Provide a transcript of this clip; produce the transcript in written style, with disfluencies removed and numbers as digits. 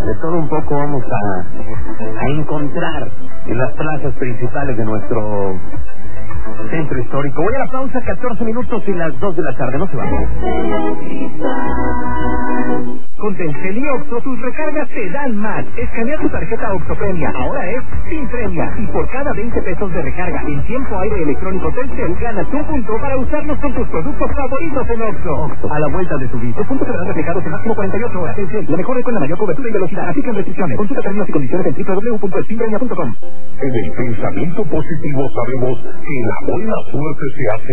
De todo un poco vamos a encontrar en las plazas principales de nuestro centro histórico. Voy a la pausa, 14 minutos y las 2 de la tarde. No se vayan. Con Telcel y Oxxo, tus recargas te dan más. Escanea tu tarjeta Oxxo Premia. Ahora es sin premia. Y por cada 20 pesos de recarga en tiempo aire electrónico Telcel, ganas un punto para usarlos con tus productos favoritos en Oxxo. Oxxo, a la vuelta de tu vida. Los puntos serán reflejados en máximo 48 horas. Telcel, lo mejor es con la mayor cobertura y velocidad. Así que en restricciones. Consulta términos y condiciones en www.sinpremia.com. En el pensamiento positivo sabemos que la buena suerte se hace